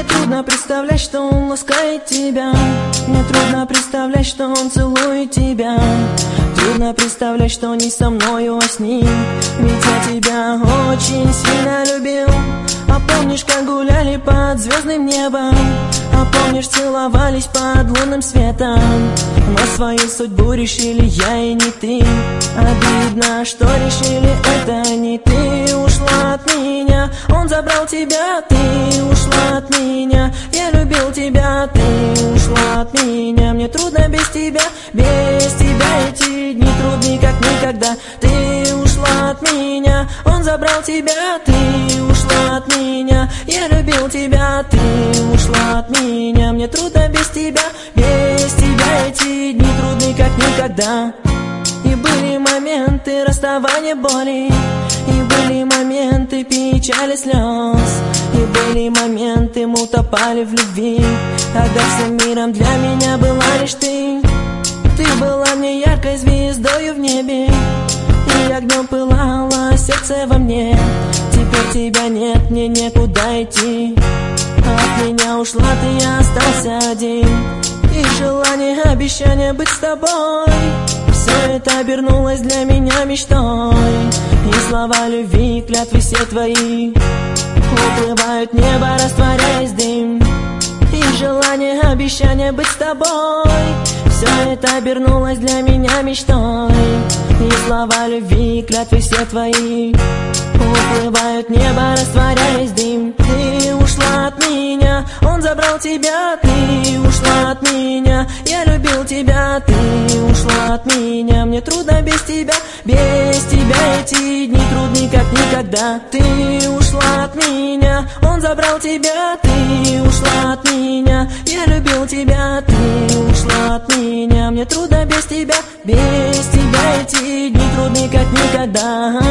Мне трудно представлять, что он ласкает тебя. Мне трудно представлять, что он целует тебя. Трудно представлять, что не со мною, а с ним. Ведь я тебя очень сильно любил. А помнишь, как гуляли под звездным небом? А помнишь, целовались под лунным светом? Но свою судьбу решили я и не ты. Обидно, что решили это не ты. Ушла от меня, он забрал тебя. Ты ушла от меня, я любил тебя. Ты ушла от меня, мне трудно без тебя. Без тебя эти дни трудны, как никогда. Ты ушла от меня, он забрал тебя. Ты ушла от меня, я любил тебя. Ты ушла от меня, мне трудно без тебя. Без тебя эти дни трудны, как никогда. И были моменты расставания боли, и были моменты печали слез, и были моменты мы утопали в любви, когда всем миром для меня была лишь ты. Ты была мне яркой звездою в небе, и огнем пылало сердце во мне. Теперь тебя нет, мне некуда идти. От меня ушла ты, я остался один. И желание, обещание быть с тобой, все это обернулось для меня мечтой. И слова любви, клятвы все твои уплывают в небо, растворяясь в дым. И желание, обещание быть с тобой, все это обернулось для меня мечтой. И слова любви, клятвы все твои уплывают в небо, растворяясь в дым. Ты ушла от меня, он забрал тебя. Ты ушла от меня, я любил тебя. Ты ушла от меня, мне трудно без тебя. Без тебя эти дни трудны, как никогда. Ты ушла от меня, он забрал тебя. Ты ушла от меня, я любил тебя. Ты ушла от меня, мне трудно без тебя. Без тебя эти дни трудны, как никогда.